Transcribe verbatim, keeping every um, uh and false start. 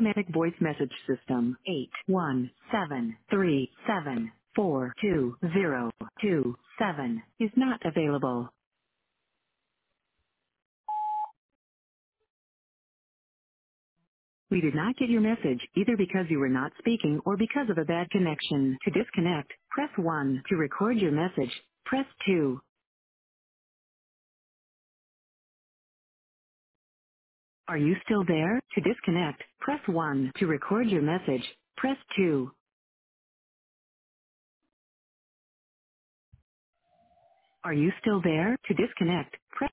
automatic voice message system. eight one seven three seven four two zero two seven is not available. We did not get your message either because you were not speaking or because of a bad connection. To disconnect, press one. To record your message, press two. Are you still there? To disconnect, press one. To record your message, press two. Are you still there? To disconnect, press